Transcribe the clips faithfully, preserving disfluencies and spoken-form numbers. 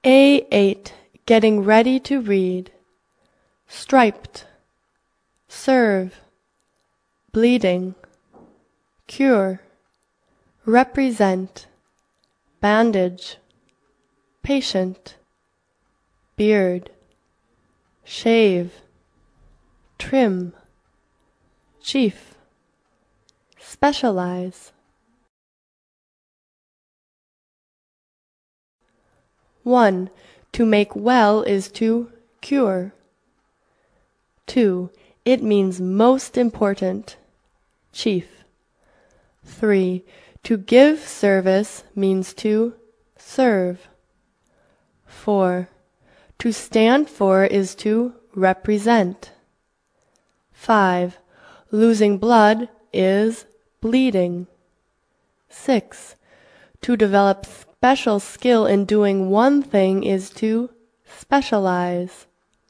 A eight. Getting ready to read. Striped. Serve. Bleeding. Cure. Represent. Bandage. Patient. Beard. Shave. Trim. Chief. Specialize. One. To make well is to cure. Two. It means most important. Chief. Three. To give service means to serve. Four. To stand for is to represent. Five. Losing blood is bleeding. Six. To develop special skill in doing one thing is to specialize.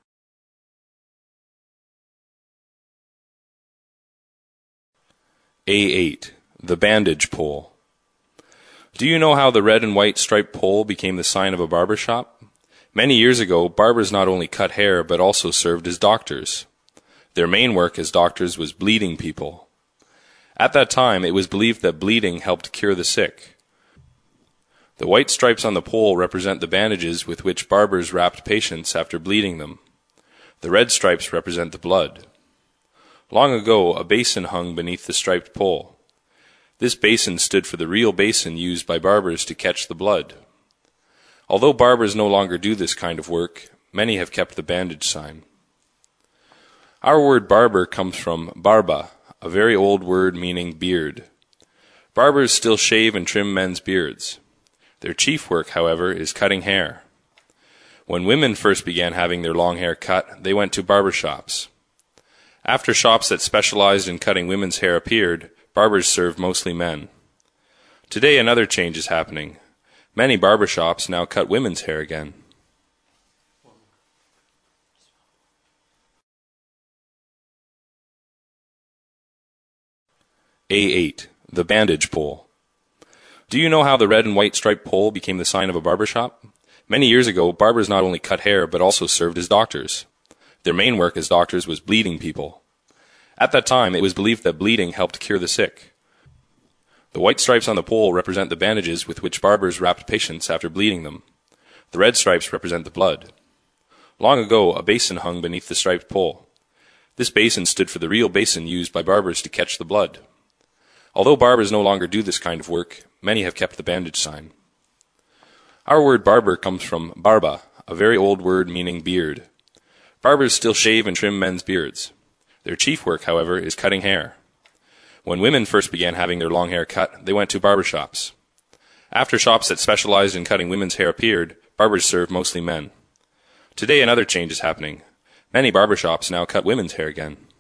A eight. The bandage pole. Do you know how the red and white striped pole became the sign of a barber shop? Many years ago, barbers not only cut hair but also served as doctors. Their main work as doctors was bleeding people. At that time, it was believed that bleeding helped cure the sick. The white stripes on the pole represent the bandages with which barbers wrapped patients after bleeding them. The red stripes represent the blood. Long ago, a basin hung beneath the striped pole. This basin stood for the real basin used by barbers to catch the blood. Although barbers no longer do this kind of work, many have kept the bandage sign. Our word barber comes from barba, a very old word meaning beard. Barbers still shave and trim men's beards. Their chief work, however, is cutting hair. When women first began having their long hair cut, they went to barber shops. After shops that specialized in cutting women's hair appeared, barbers served mostly men. Today another change is happening. Many barber shops now cut women's hair again. A eight. The bandage pole. Do you know how the red and white striped pole became the sign of a barber shop? Many years ago, barbers not only cut hair but also served as doctors. Their main work as doctors was bleeding people. At that time, it was believed that bleeding helped cure the sick. The white stripes on the pole represent the bandages with which barbers wrapped patients after bleeding them. The red stripes represent the blood. Long ago, a basin hung beneath the striped pole. This basin stood for the real basin used by barbers to catch the blood. Although barbers no longer do this kind of work, many have kept the bandage sign. Our word barber comes from barba, a very old word meaning beard. Barbers still shave and trim men's beards. Their chief work, however, is cutting hair. When women first began having their long hair cut, they went to barber shops. After shops that specialized in cutting women's hair appeared, barbers served mostly men. Today another change is happening. Many barber shops now cut women's hair again.